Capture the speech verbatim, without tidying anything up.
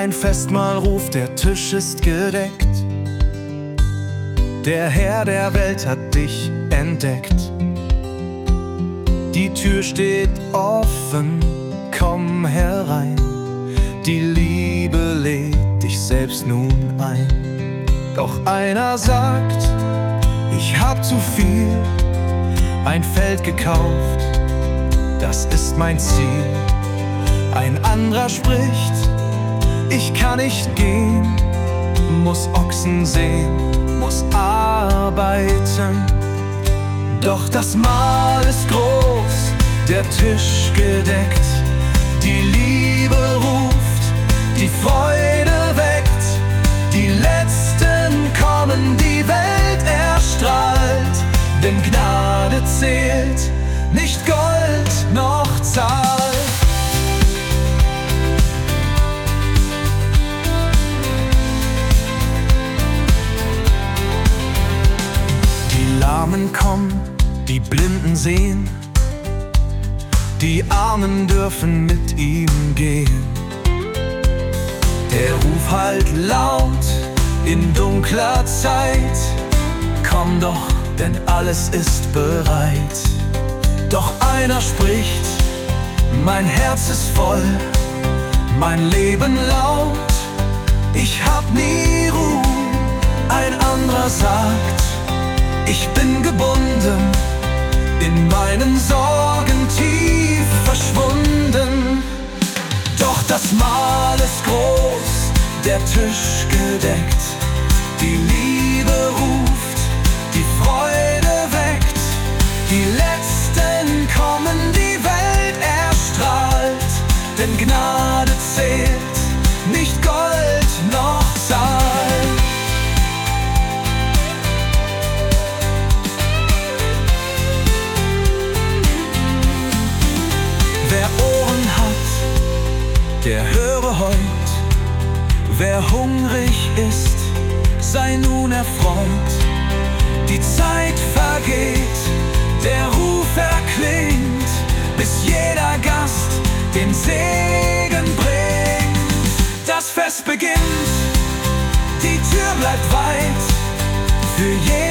ein Festmahl ruft, der Tisch ist gedeckt. Der Herr der Welt hat dich entdeckt. Die Tür steht offen, komm herein. Die Liebe lädt dich selbst nun ein. Doch einer sagt, ich hab zu viel, ein Feld gekauft, das ist mein Ziel. Ein anderer spricht, ich kann nicht gehen, muss Ochsen sehen, muss arbeiten. Doch das Mahl ist groß, der Tisch gedeckt. Die Liebe ruft, die Freude weckt. Die Letzten kommen, die Welt erstrahlt. Denn Gnade zählt, nicht Gold noch Zahl. Die Lahmen kommen, die Blinden sehen, die Armen dürfen mit ihm gehen. Der Ruf hallt laut in dunkler Zeit, komm doch, denn alles ist bereit. Doch einer spricht, mein Herz ist voll, mein Leben laut, ich hab nie Ruhe. Ein anderer sagt, ich bin gebunden, in meinen Sorgen tief verschwunden. Doch das Mahl ist groß, der Tisch gedeckt. Die Liebe ruft, die Freude weckt. Die Letzten kommen, die Welt erstrahlt. Denn Gnade zählt, nicht Gold noch Zahl. Wer Ohren hat, der höre heut. Wer hungrig ist, sei nun erfreut. Die Zeit vergeht, der Ruf erklingt, bis jeder Gast den Segen bringt. Das Fest beginnt, die Tür bleibt weit für jeden.